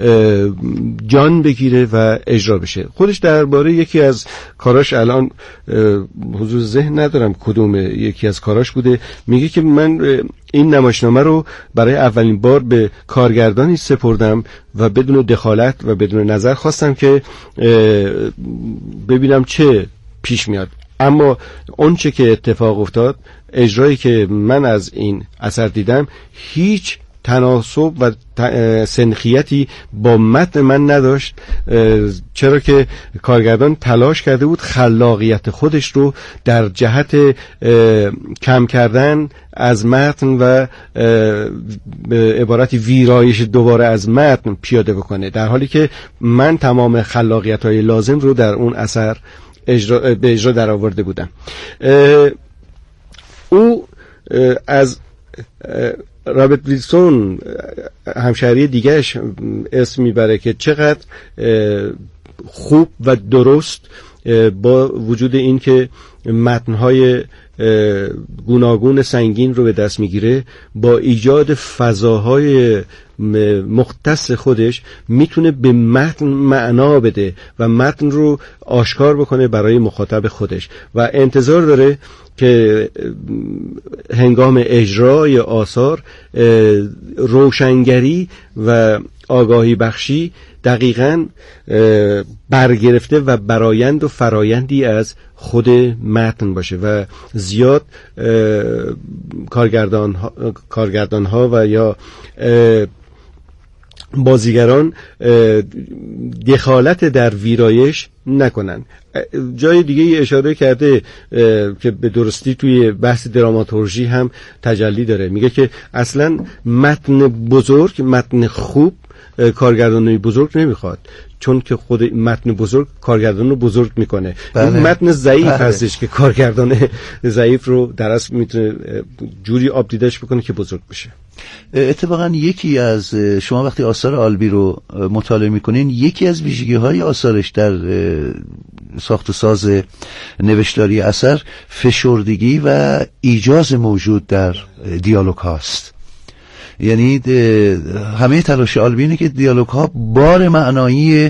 جان بگیره و اجرا بشه. خودش درباره یکی از کاراش، الان حضور ذهن ندارم کدوم یکی از کاراش بوده، میگه که من این نمایشنامه رو برای اولین بار به کارگردانی سپردم و بدون دخالت و بدون نظر خواستم که ببینم چه پیش میاد. اما اون چه که اتفاق افتاد، اجرایی که من از این اثر دیدم هیچ تناسب و سنخیتی با متن من نداشت، چرا که کارگردان تلاش کرده بود خلاقیت خودش رو در جهت کم کردن از متن و به عبارتی ویرایش دوباره از متن پیاده بکنه، در حالی که من تمام خلاقیت‌های لازم رو در اون اثر به اجرا در آورده بودم. او از رابرت ویلسون همشهری دیگهش اسم میبره که چقدر خوب و درست با وجود این که متن‌های گوناگون سنگین رو به دست میگیره، با ایجاد فضاهای مختص خودش میتونه به متن معنا بده و متن رو آشکار بکنه برای مخاطب خودش و انتظار داره که هنگام اجرای آثار روشنگری و آگاهی بخشی دقیقاً برگرفته و برایند و فرایندی از خود متن باشه و زیاد کارگردان ها و یا بازیگران دخالت در ویرایش نکنن. جای دیگه اشاره کرده که به درستی توی بحث دراماتورژی هم تجلی داره، میگه که اصلا متن بزرگ، متن خوب کارگردانی بزرگ نمیخواد، چون که خود متن بزرگ کارگردان رو بزرگ میکنه. اون متن ضعیف هستش که کارگردان ضعیف رو در اصل میتونه جوری آبدیدش بکنه که بزرگ بشه. اتفاقا یکی از شما وقتی آثار آلبی رو مطالعه میکنین، یکی از ویژگی‌های آثارش در ساخت و ساز نوشتاری اثر فشردگی و ایجاز موجود در دیالوگ هاست. یعنی همه تلاش آلبی اینه که دیالوگ ها بار معنایی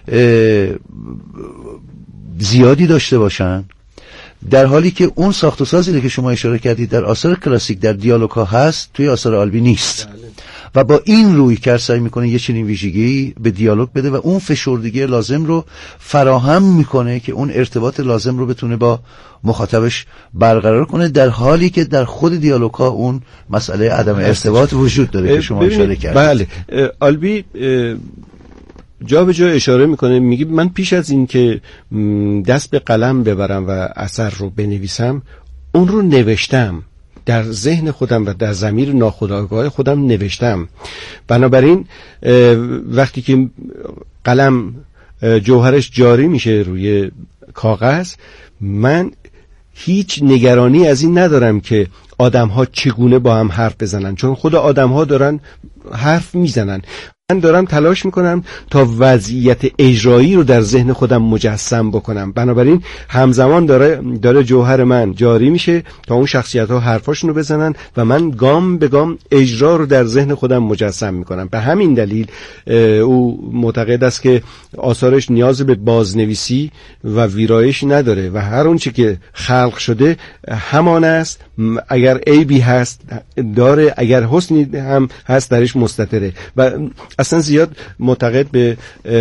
زیادی داشته باشن، در حالی که اون ساخت و سازی که شما اشاره کردید در آثار کلاسیک در دیالوگ ها هست، توی آثار آلبی نیست. و با این روی کار سعی میکنه یه چنین ویژگی به دیالوگ بده و اون فشردگی لازم رو فراهم میکنه که اون ارتباط لازم رو بتونه با مخاطبش برقرار کنه، در حالی که در خود دیالوگ ها اون مسئله عدم ارتباط وجود داره که شما اشاره کردید. بله، آلبی جا به جا اشاره میکنه، میگه من پیش از این که دست به قلم ببرم و اثر رو بنویسم، اون رو نوشتم در ذهن خودم و در ضمیر ناخودآگاه خودم نوشتم. بنابراین وقتی که قلم جوهرش جاری میشه روی کاغذ، من هیچ نگرانی از این ندارم که آدم‌ها چگونه با هم حرف بزنن، چون خود آدم‌ها دارن حرف میزنن. من دارم تلاش میکنم تا وضعیت اجرایی رو در ذهن خودم مجسم بکنم. بنابراین همزمان داره جوهر من جاری میشه تا اون شخصیت ها حرفاشون رو بزنن و من گام به گام اجرا رو در ذهن خودم مجسم میکنم. به همین دلیل او معتقد است که آثارش نیاز به بازنویسی و ویرایش نداره و هر اون چی که خلق شده همان است، اگر عیبی هست داره، اگر حسنی هم هست درش مستتره و اصلا زیاد معتقد به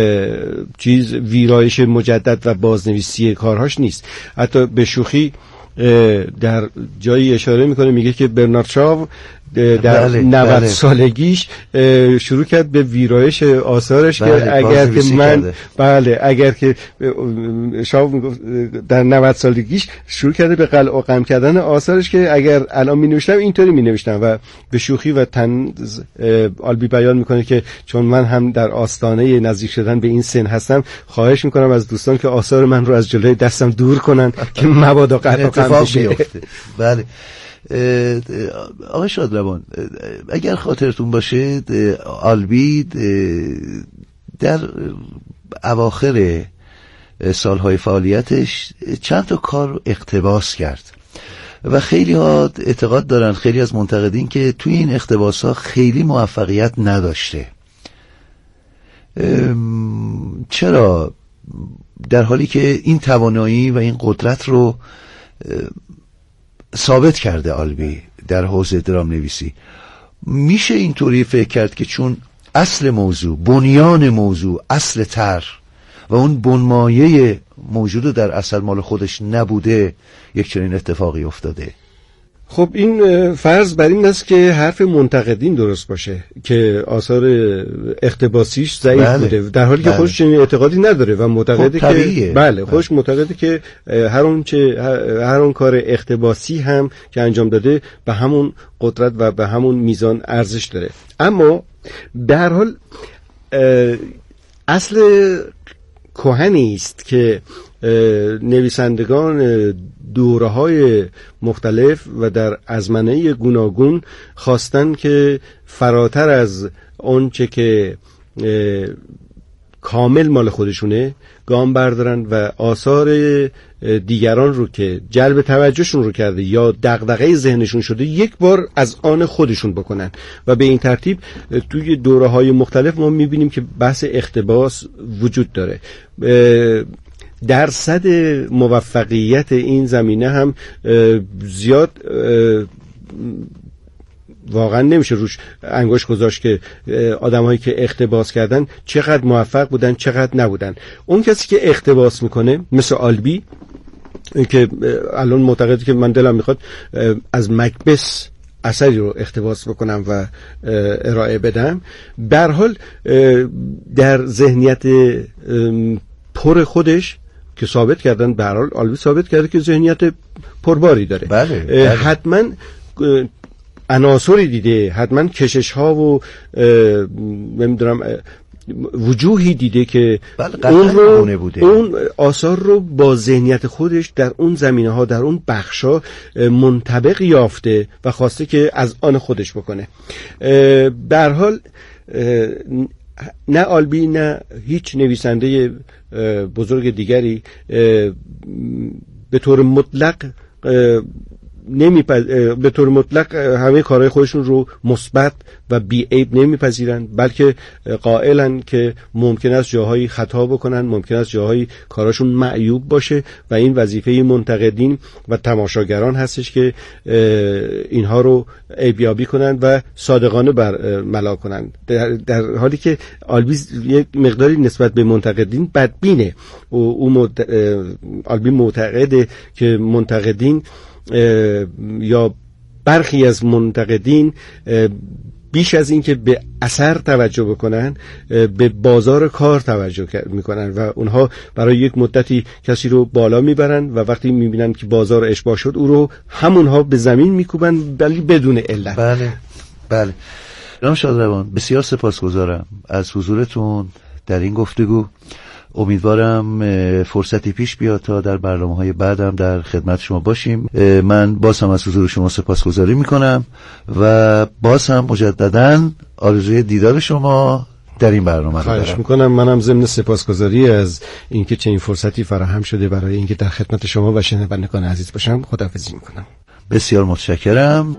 ویرایش مجدد و بازنویسی کارهاش نیست. حتی به شوخی در جایی اشاره میکنه، میگه که برنارد شاو در 90 سالگیش شروع کرد به ویرایش آثارش که اگر که من اگر که شاو در 90 سالگیش شروع کرده به قلع و قم کردن آثارش که اگر الان می نوشتم اینطوری می نوشتم و به شوخی و طنز آلبی بیان میکنه که چون من هم در آستانه نزدیک شدن به این سن هستم، خواهش میکنم از دوستان که آثار من رو از جلوی دستم دور کنن که مبادا قلع و قم بشه. بله. آقای شادروان، اگر خاطرتون باشه آلبی در اواخر سالهای فعالیتش چند تا کار اقتباس کرد و خیلی ها اعتقاد دارن، خیلی از منتقدین، که توی این اقتباس ها خیلی موفقیت نداشته. چرا در حالی که این توانایی و این قدرت رو ثابت کرده آلبی در حوزه درام نویسی، میشه اینطوری فکر کرد که چون اصل موضوع، بنیان موضوع، اصل طرح و اون بنمایه موجود در اصل مال خودش نبوده، یک چنین اتفاقی افتاده؟ خب این فرض بر این است که حرف منتقدین درست باشه که آثار اقتباسیش ضعیف بوده، در حالی که خودش چنین اعتقادی نداره و معتقده که خودش معتقده که هر اون کار اقتباسی هم که انجام داده به همون قدرت و به همون میزان ارزش داره. اما به هر حال اصل کهنی است که نویسندگان دوره‌های مختلف و در ازمنه گوناگون خواستن که فراتر از آنچه که کامل مال خودشونه گام بردارن و آثار دیگران رو که جلب توجهشون رو کرده یا دغدغه ذهنشون شده یک بار از آن خودشون بکنن و به این ترتیب توی دوره‌های مختلف ما می‌بینیم که بحث اقتباس وجود داره. درصد موفقیت این زمینه هم زیاد واقعا نمیشه روش انگشت گذاشت که آدمایی که اقتباس کردن چقدر موفق بودن چقدر نبودن. اون کسی که اقتباس میکنه مثل آلبی که الان معتقده که من دلم میخواد از مکبث اثری رو اقتباس بکنم و ارائه بدم، به هر حال در ذهنیت پر خودش که ثابت کردن، به هر حال آلبی ثابت کرده که ذهنیت پرباری داره. بله. حتما عناصری دیده، حتما کشش ها و نمیدونم وجوهی دیده که اون آثار رو با ذهنیت خودش در اون زمینه ها، در اون بخش ها منطبق یافته و خواسته که از آن خودش بکنه. به هر حال نه آلبی نه هیچ نویسنده بزرگ دیگری به طور مطلق همه کارهای خودشون رو مثبت و بی‌عیب نمیپذیرن، بلکه قائلن که ممکن است جاهایی خطا بکنن، ممکن است جاهایی کاراشون معیوب باشه و این وظیفه منتقدین و تماشاگران هستش که اینها رو عیبیابی کنن و صادقانه برملا کنن. در حالی که آلبی یک مقداری نسبت به منتقدین بدبینه. آلبی معتقده که منتقدین یا برخی از منتقدین بیش از این که به اثر توجه بکنن به بازار کار توجه میکنن و اونها برای یک مدتی کسی رو بالا میبرن و وقتی میبینن که بازار اشباع شد او رو همونها به زمین میکوبن، ولی بدون علت. بله. جناب شادروان، بسیار سپاسگزارم از حضورتون در این گفتگو. امیدوارم فرصتی پیش بیاد تا در برنامه‌های بعدم در خدمت شما باشیم. من باز هم از حضور شما سپاسگزاری میکنم و باز هم مجدداً آرزوی دیدار شما در این برنامه رو دارم. خواهش میکنم. منم ضمن سپاسگزاری از اینکه چنین فرصتی فراهم شده برای اینکه در خدمت شما و شنوندگان عزیز باشم خداحافظی میکنم. بسیار متشکرم.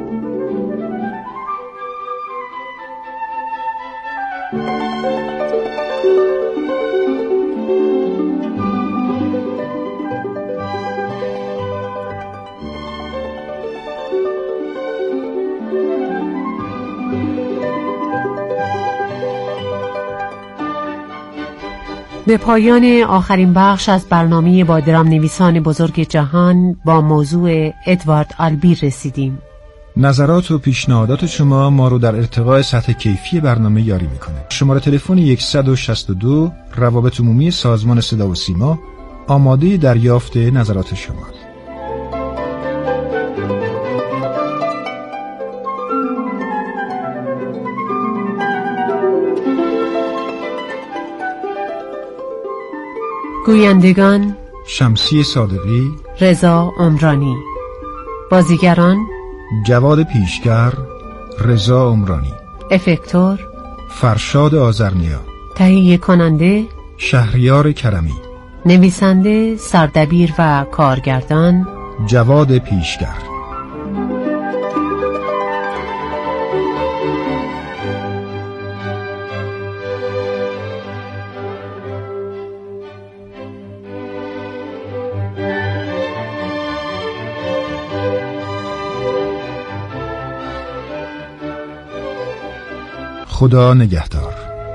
به پایان آخرین بخش از برنامه با درام نویسان بزرگ جهان با موضوع ادوارد آلبی رسیدیم. نظرات و پیشنهادات شما ما رو در ارتقاء سطح کیفی برنامه یاری میکنه. شماره تلفن 162 روابط عمومی سازمان صدا و سیما آماده دریافت نظرات شما. گویندگان شمسی صادقی، رضا عمرانی. بازیگران جواد پیشگر، رضا عمرانی. افکتور فرشاد آذرنیا. تهیه کننده شهریار کرمی. نویسنده، سردبیر و کارگردان جواد پیشگر. خدا نگهدار.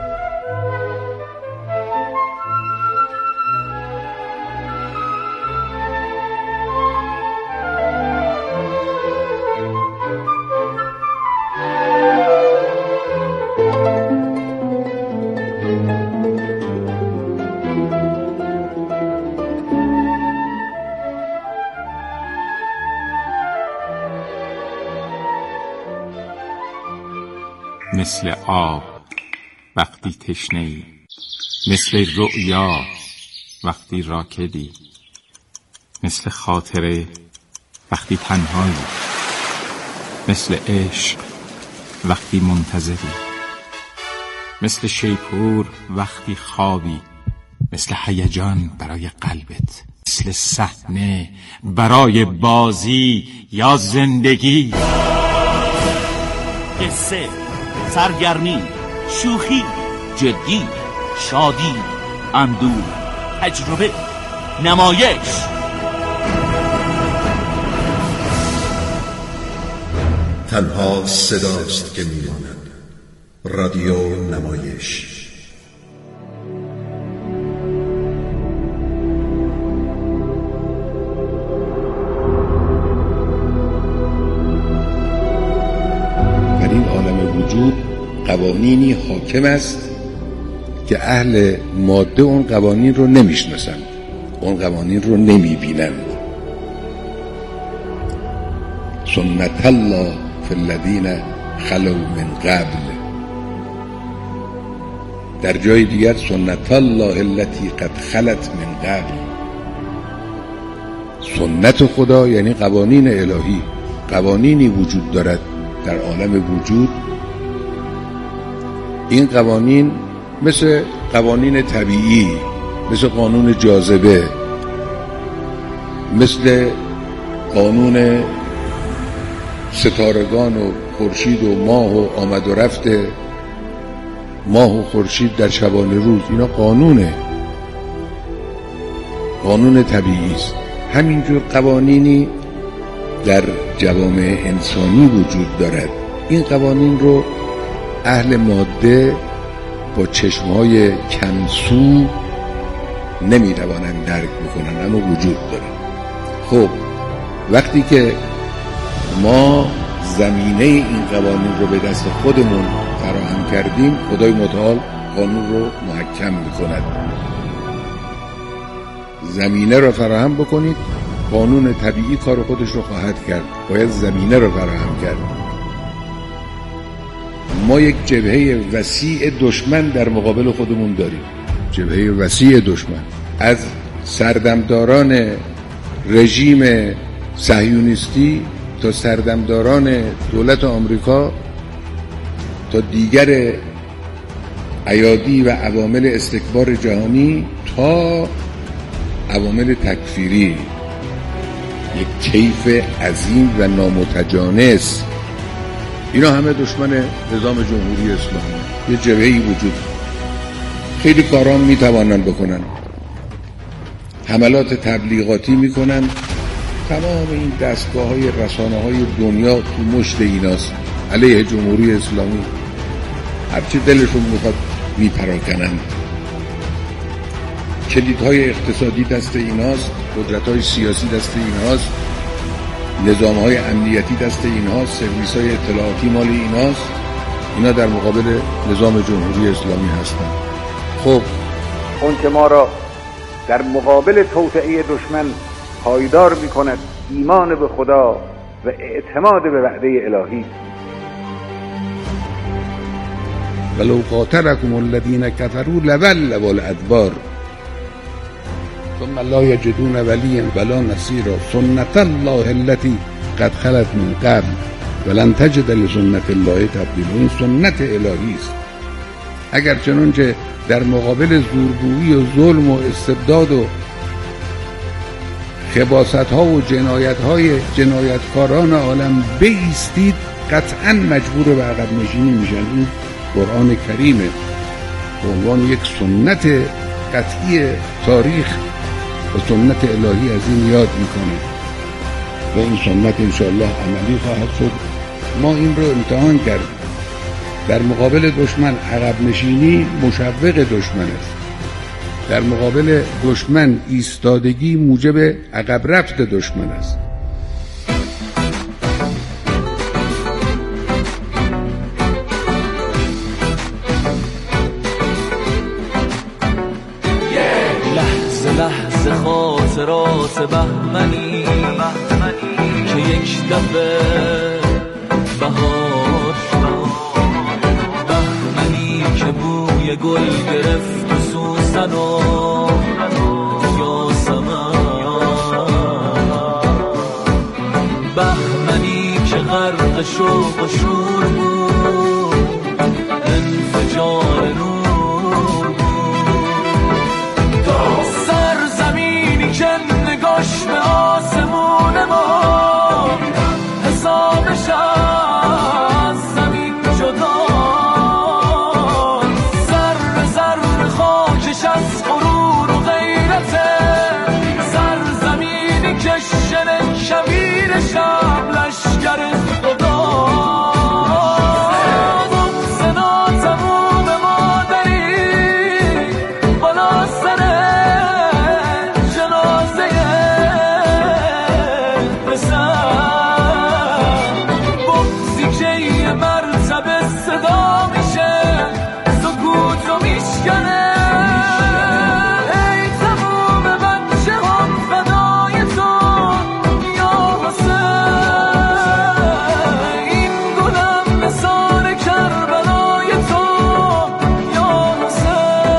مثل آب وقتی تشنه‌ای، مثل رؤیا وقتی راکدی، مثل خاطره وقتی تنهایی، مثل عشق وقتی منتظری، مثل شیپور وقتی خوابی، مثل هیجان برای قلبت، مثل صحنه برای بازی یا زندگی. قصه، سرگرمی، شوخی، جدی، شادی، اندوه، تجربه، نمایش. تنها صداست که میماند. رادیو نمایش. در این عالم وجود قوانینی حاکم است که اهل ماده اون قوانین رو نمیشناسند، اون قوانین رو نمیبینند. سنت الله فی الذین خلو من قبل. در جای دیگر سنت الله التي قد خلت من قبل. سنت خدا یعنی قوانین الهی. قوانینی وجود دارد در عالم وجود. این قوانین مثل قوانین طبیعی، مثل قانون جاذبه، مثل قانون ستارگان و خورشید و ماه و آمد و رفت ماه و خورشید در شبانه روز، اینا قانون طبیعی است. همینجور قوانینی در جوامع انسانی وجود دارد. این قوانین رو اهل ماده با چشمهای کمسو نمی‌توانند درک بکنن، اما وجود داره. خب وقتی که ما زمینه این قوانین رو به دست خودمون فراهم کردیم، خدای متعال قانون رو محکم می‌کند. زمینه رو فراهم بکنید، قانون طبیعی کار خودش رو خواهد کرد. باید زمینه رو فراهم کرد. ما یک جبهه وسیع دشمن در مقابل خودمون داریم. جبهه وسیع دشمن، از سردمداران رژیم صهیونیستی تا سردمداران دولت آمریکا تا دیگر ایادی و عوامل استکبار جهانی تا عوامل تکفیری. یک طیف عظیم و نامتجانس. اینا همه دشمن نظام جمهوری اسلامی. یه جبهه‌ای وجود. خیلی کارام میتوانن بکنن. حملات تبلیغاتی میکنن. تمام این دستگاه‌های رسانه‌های دنیا تو مشت ایناست، علیه جمهوری اسلامی. هرچی دلشون میخواد میپراکنن. کلیدهای اقتصادی دست ایناست، قدرت‌های سیاسی دست ایناست، نظام‌های امنیتی دست ایناست، سرویس‌های اطلاعاتی مال ایناست. اینا در مقابل نظام جمهوری اسلامی هستند. خب اون که ما را در مقابل توطئه دشمن پایدار می‌کند ایمان به خدا و اعتماد به وعده الهی. ولو قاتلکم الذین کفروا لولوا الادبار ثم لا یجدون ولیا ولا نصیرا سنت الله التي قد خلت من قبل ولن تجد لسنت الله تبدیلا. این سنت الهی است. اگر چنانچه در مقابل زورگویی و ظلم و استبداد و خباست‌ها و جنایتکاران عالم بایستید، قطعاً مجبور به عقب نشینی میشن. این قرآن کریمه به عنوان یک سنت قطعی تاریخ و سنت الهی از این یاد میکنه و این سنت انشاءالله عملی خواهد شد. ما این رو امتحان کردیم. در مقابل دشمن عقب نشینی مشوق دشمن است. در مقابل دشمن ایستادگی موجب عقب رفت دشمن است. لحظه خاطرات بهمنی که یک دفعه بهار شد، بهمنی که بوی گل گرفت و سوسن و یاسمن، بهمنی که غرق شوق و شور بود، انفجار نور که نگاش به آسمون ما حسابش از زمین جدا، ذره ذره خاکش از غرور و غیرته، سرزمینی که شن شبیر شب لشگر خدا، بغض ناتموم مادری بالا سر صدا میشه سکوت رو میشکنه. ای تموم بچه هم فدای تو یا حسین، این گلم مثال کربلای تو یا حسین،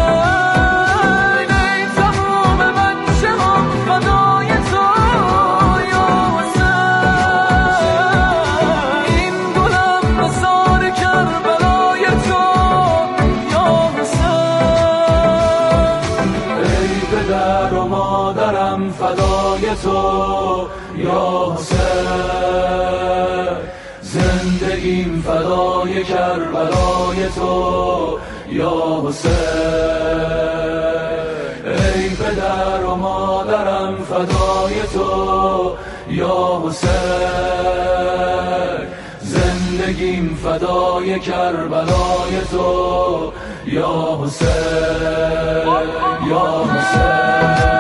ای تموم بچه هم فدای تو یا حسین، این گلم مثال کربلای تو یا حسین، ای پدر و مادرم فدای تو یا حسین، زندگیم فدای کربلای تو یا حسین، ای پدر و مادرم فدای تو یا حسین، زندگیم فدای کربلای تو یا حسین، یا حسین.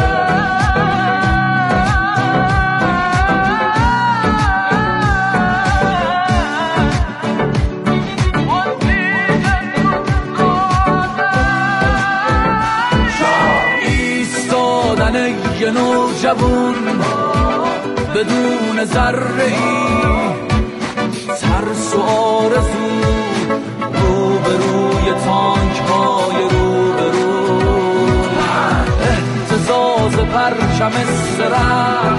ایستادن یه نوجوون بدون ذره‌ای ترس و آرزو، روبروی تانک های روبرو، اهتزاز پرچم سرم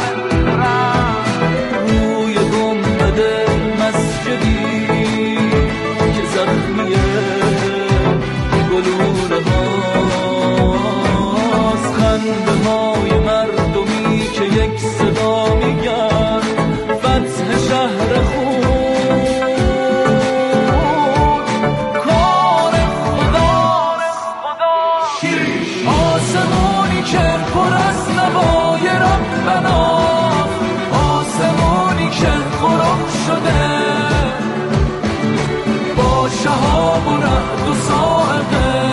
روی گنبد مسجدی که زخمیه گلوله هاست، خنده های مردمی که یک صدا میگن فتح شهر خود، کار خدا، آسمانی که پر از نوای ربنا، آسمانی که خراب شده با شهاب و رعد و صاعقه،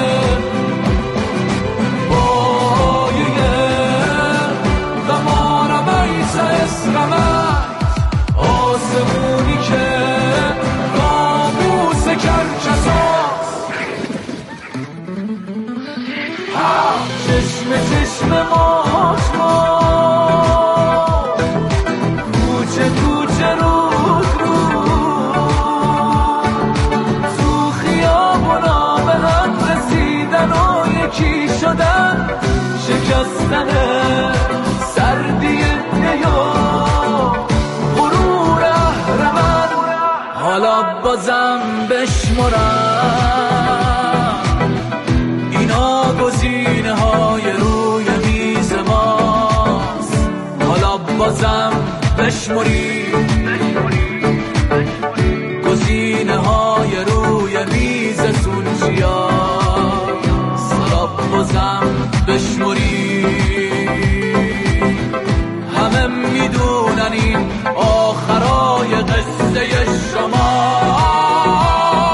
آسمونی که ناموس کرچساست، چشم چشم ماش ما، کوچه کوچه رود تو خیابونا به هم رسیدن و یکی شدن، شکستن سردی نیام غرور اهرمن، حالا بازم بشمرم اینا گزینه های روی میز ماست، حالا بازم بشمریم گزینه های روی میز سونجیاست، حالا بازم بشمریم، همه میدونن این آخرای قصه شما.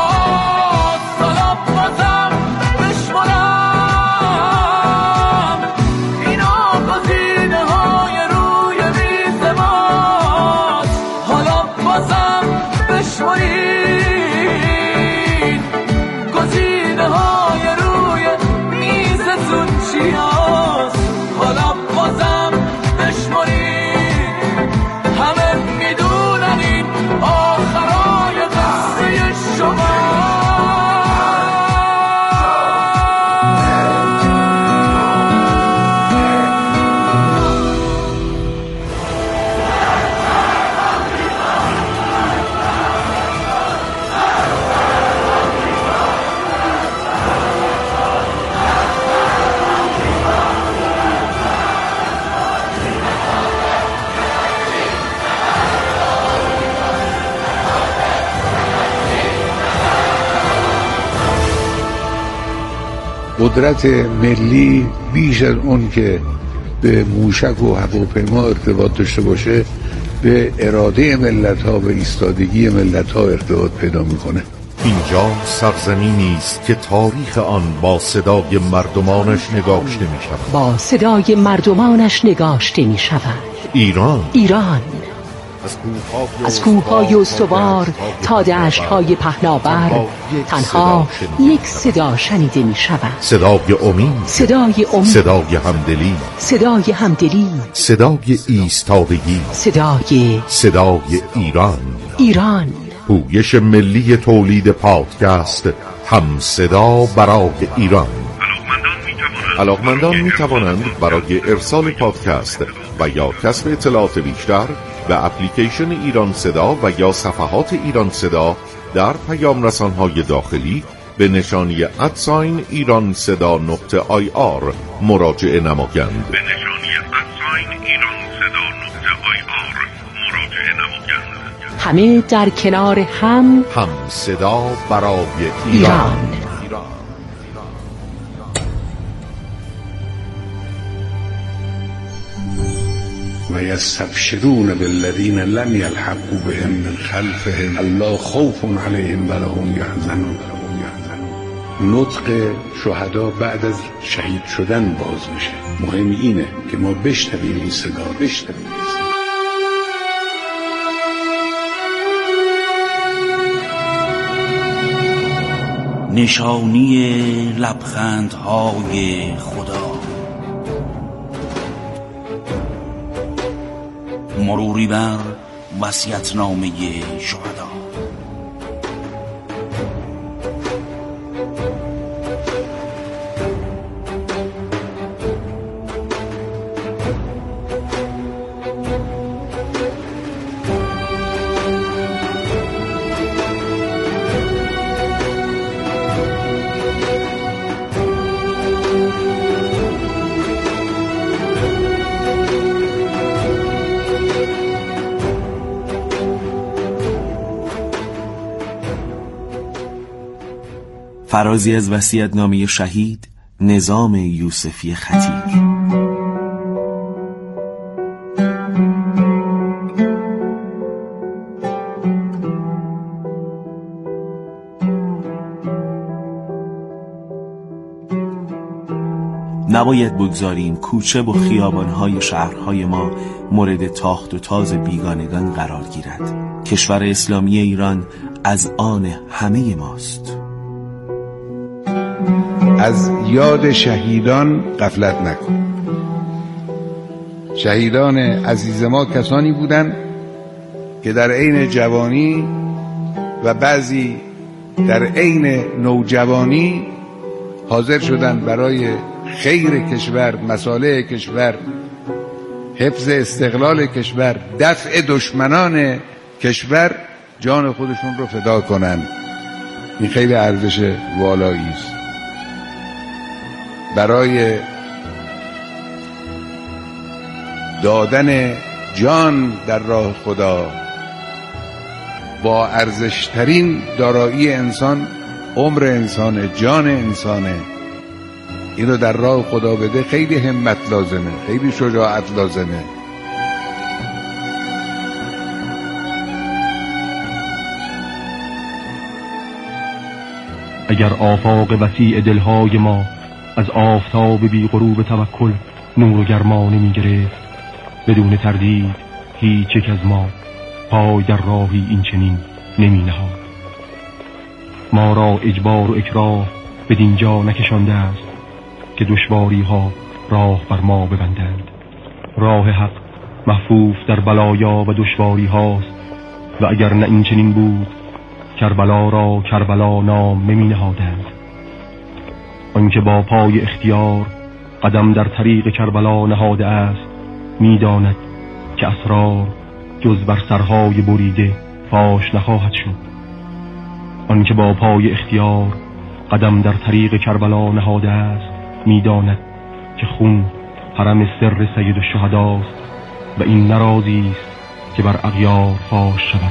قدرت ملی بیش از اون که به موشک و هواپیما ارتباط داشته باشه به اراده ملت ها و ایستادگی ملت ها ارتباط پیدا میکنه. اینجا سرزمینی است که تاریخ آن با صدای مردمانش نگاشته می شود. با صدای مردمانش نگاشته می شود. ایران از کوه‌های استوار تا دشت‌های پهناور تنها یک صدا شنیده می شود. صدای امید، صدای همدلی، صدای ایستادگی، صدای ایران. پویش ملی تولید پادکست هم صدا برای ایران. علاقمندان می توانند برای ارسال پادکست و یا کسب اطلاعات بیشتر به اپلیکیشن ایران صدا و یا صفحات ایران صدا در پیام رسانهای داخلی به نشانی @ایرانصدا.ir مراجعه نمایند. همه در کنار هم صدا برای ایران. و یستبشرون بالذین لم یلحقوا بهم من خلفهم الا خوف علیهم ولا هم یحزنون. نطق شهدا بعد از شهید شدن باز میشه. مهم اینه که ما بشنویم این صدا، نشانی لبخندهای خدا، مروری بر وصیت‌نامه شهدا. فرازی از وصیت‌نامه شهید نظام یوسفی خطیر. نباید بگذاریم کوچه و خیابان‌های شهرهای ما مورد تاخت و تاز بیگانگان قرار گیرد. کشور اسلامی ایران از آن همه ماست. از یاد شهیدان غفلت نکن. شهیدان عزیز ما کسانی بودند که در عین جوانی و بعضی در عین نوجوانی حاضر شدند برای خیر کشور، مصالح کشور، حفظ استقلال کشور، دفع دشمنان کشور جان خودشون رو فدا کنند. این خیلی ارزش والایی است. برای دادن جان در راه خدا با ارزشترین دارایی انسان عمر انسانه، جان انسانه. این رو در راه خدا بده. خیلی همت لازمه، خیلی شجاعت لازمه. اگر آفاق وسیع دلهای ما از آفتاب بی غروب توکل نور و گرما نمی گرفت، بدون تردید هیچ یک از ما پای در راهی این چنین نمی نهاد. ما را اجبار و اکراه به دینجا نکشانده است که دشواری ها راه بر ما ببندند. راه حق محفوف در بلایا و دشواری هاست و اگر نه این چنین بود کربلا را کربلا نام نمی نهادند. آنکه با پای اختیار قدم در طریق کربلا نهاده است می‌داند که اسرار جز بر سرهای بریده فاش نخواهد شد. آنکه با پای اختیار قدم در طریق کربلا نهاده است می‌داند که خون حرم سر سید الشهداست و این نرازی است که بر اغیار فاش شود.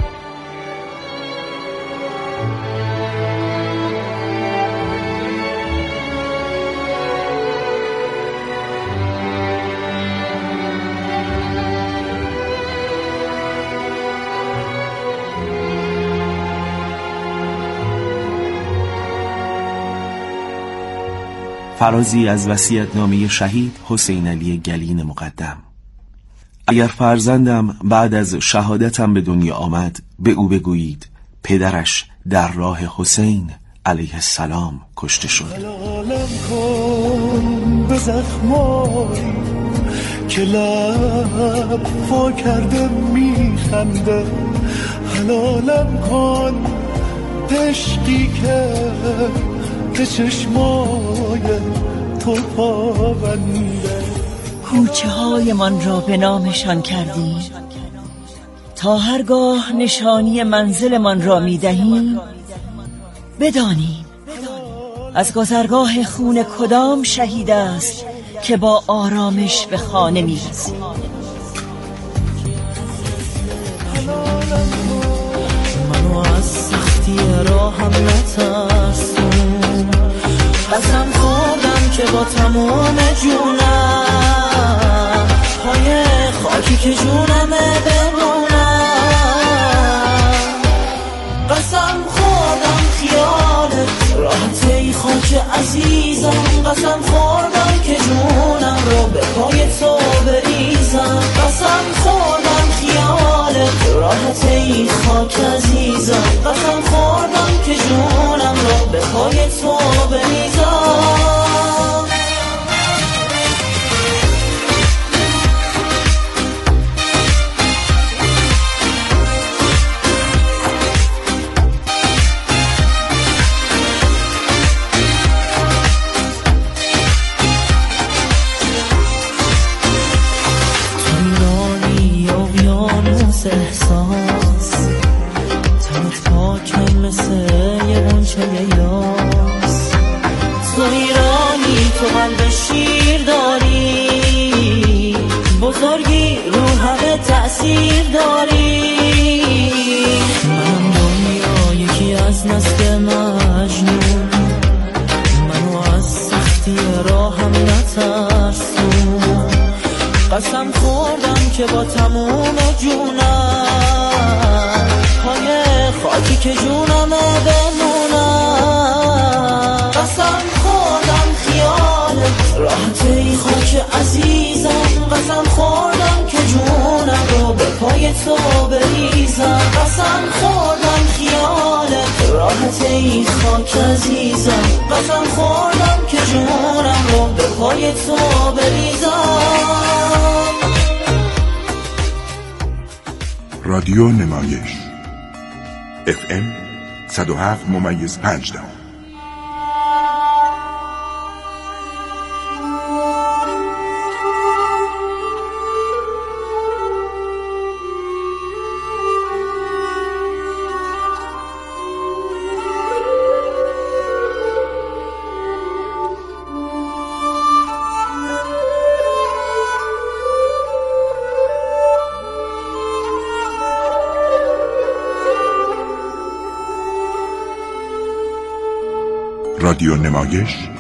فرازی از وصیت‌نامه شهید حسین علی گلین مقدم. اگر فرزندم بعد از شهادتم به دنیا آمد، به او بگویید پدرش در راه حسین علیه السلام کشته شد. حلالم کن به زخمایی که لب وا کرده میخنده، حلالم کن عشقی که به چشمای تو پابنده. کوچه های من را به نامشان کردیم، تا هرگاه نشانی منزل من را میدهیم بدانیم از گذرگاه خون کدام شهید است که با آرامش به خانه میرسیم. منو از سختی راهم نترسون، قسم خوردم که با تمام جونم پای خاکی که جونمه بمونم. قسم خوردم خیالت راحت ای خاک عزیزم، قسم خوردم که جونم رو به پای تو بریزم. قسم خوردم خیالت راحت ای خاک عزیزم، قسم خوردم که جونم رو به پای تو بریزم. احساس تنت پاکم مثل یه غنچه یاس، تو ایرانی تو قلب شیر داری، بزرگی رو همه تأثیر داری. منم دنیا یکی از نسل مجنون، منو از سختی راهم نترسون. قسم خوردم که با تموم جونم پای خاکی که جونمه بمونم. قسم خوردم خیالت راحت ای خاک عزیزم، قسم خوردم که جونم رو به پای تو بریزم. قسم خوردم خیالت راحت ای خاک عزیزم، قسم خوردم که جونم رو به پای تو بریزم. رادیو نمایش FM 107.5. رادیو نمایش